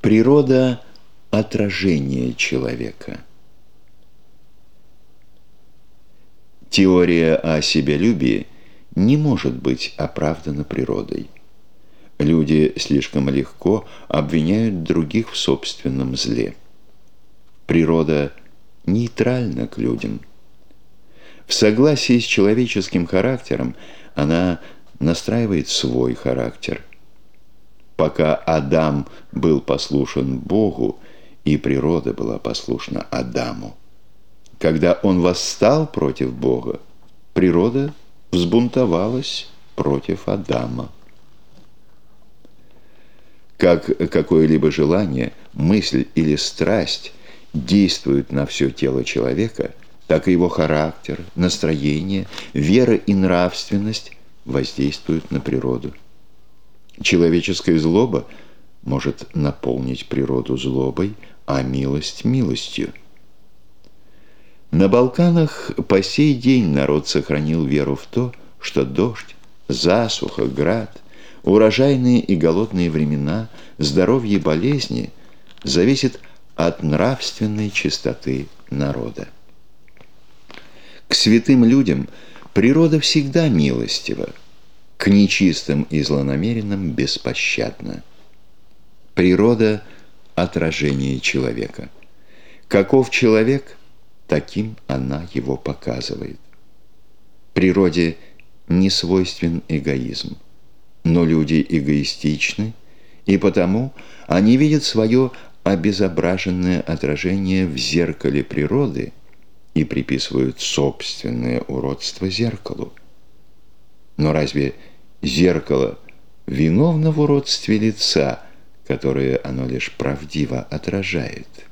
Природа – отражение человека. Теория о себялюбии не может быть оправдана природой. Люди слишком легко обвиняют других в собственном зле. Природа нейтральна к людям. В согласии с человеческим характером она настраивает свой характер. Пока Адам был послушен Богу, и природа была послушна Адаму. Когда он восстал против Бога, природа взбунтовалась против Адама. Как какое-либо желание, мысль или страсть действуют на все тело человека, так и его характер, настроение, вера и нравственность воздействуют на природу. Человеческая злоба может наполнить природу злобой, а милость – милостью. На Балканах по сей день народ сохранил веру в то, что дождь, засуха, град, урожайные и голодные времена, здоровье и болезни зависят от нравственной чистоты народа. К святым людям природа всегда милостива, к нечистым и злонамеренным беспощадна. Природа – отражение человека. Каков человек, таким она его показывает. Природе не свойствен эгоизм, но люди эгоистичны, и потому они видят свое обезображенное отражение в зеркале природы и приписывают собственное уродство зеркалу. Но разве зеркало виновно в уродстве лица, которое оно лишь правдиво отражает?